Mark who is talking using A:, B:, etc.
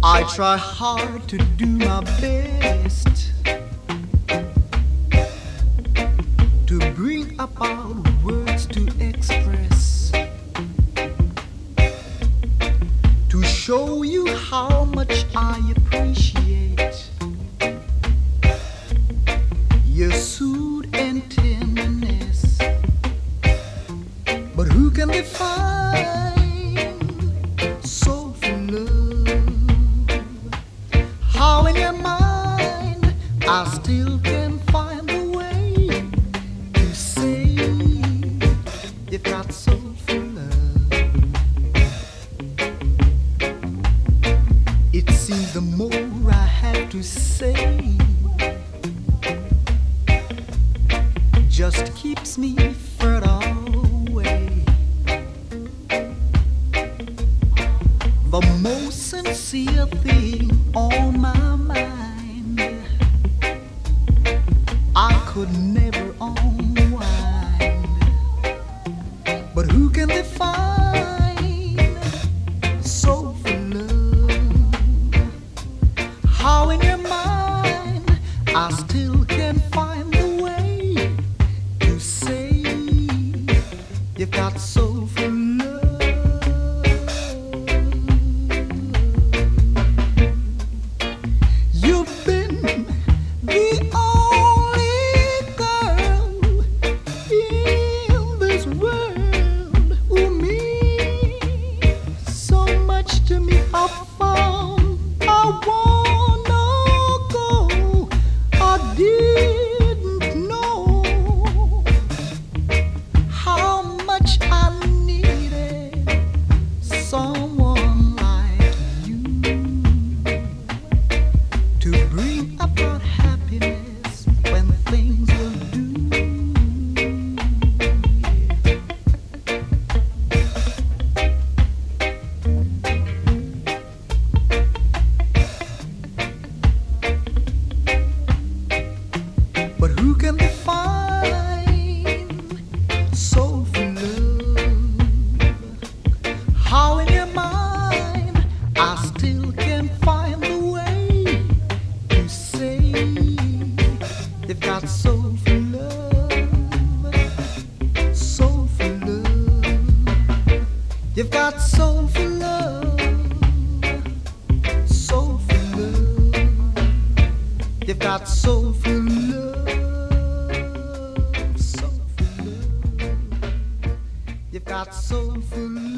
A: I try hard to do my best to bring about words to express, to show you how much I appreciate your soothe and tenderness. But who can define soulful love? How in your mind I still can find a way to say you've got soulful love. It seems the more I have to say just keeps me further away. The most sincere thing on my mind I could never unwind. But who can define soulful love? How in your mind I still can find the way to say you've got soulful love. You've been the only girl in this world who means so much to me. I found I wanna go. I didn't know how much I needed someone like you to bring about happiness when things will do. But who can define soulful love? How in your mind I still can find the way to say they've got soulful love, soulful love. You've got soulful love, soulful love. You've got soulful love, soulful love. You've got soulful love.